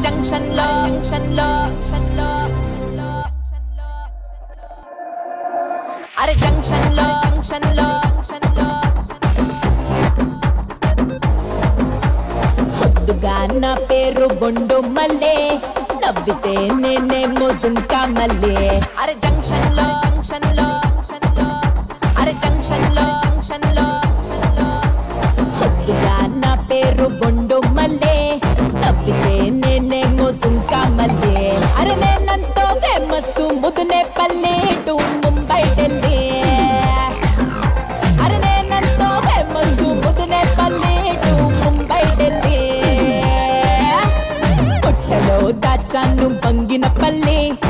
junction లో అరే junction లో పొద్దుగా నా పేరు బొండు మల్లే నవ్వితే నేనేమో దుంకా మల్లే అరే జంక్షన్ లో అరే జంక్షన్ లో పొద్దుగా నా పేరు బొండు మల్లే నవ్వితే నేనేమో దుంకా మల్లే అరే నేనంతో ఫేమస్ ముదునే పల్లె టు ముంబై ఢిల్లీ అరే నేనంతో ఫేమస్ ముదునే పల్లె టు ముంబై ఢిల్లీ పుట్టలో దాచాను బంగిన పల్లె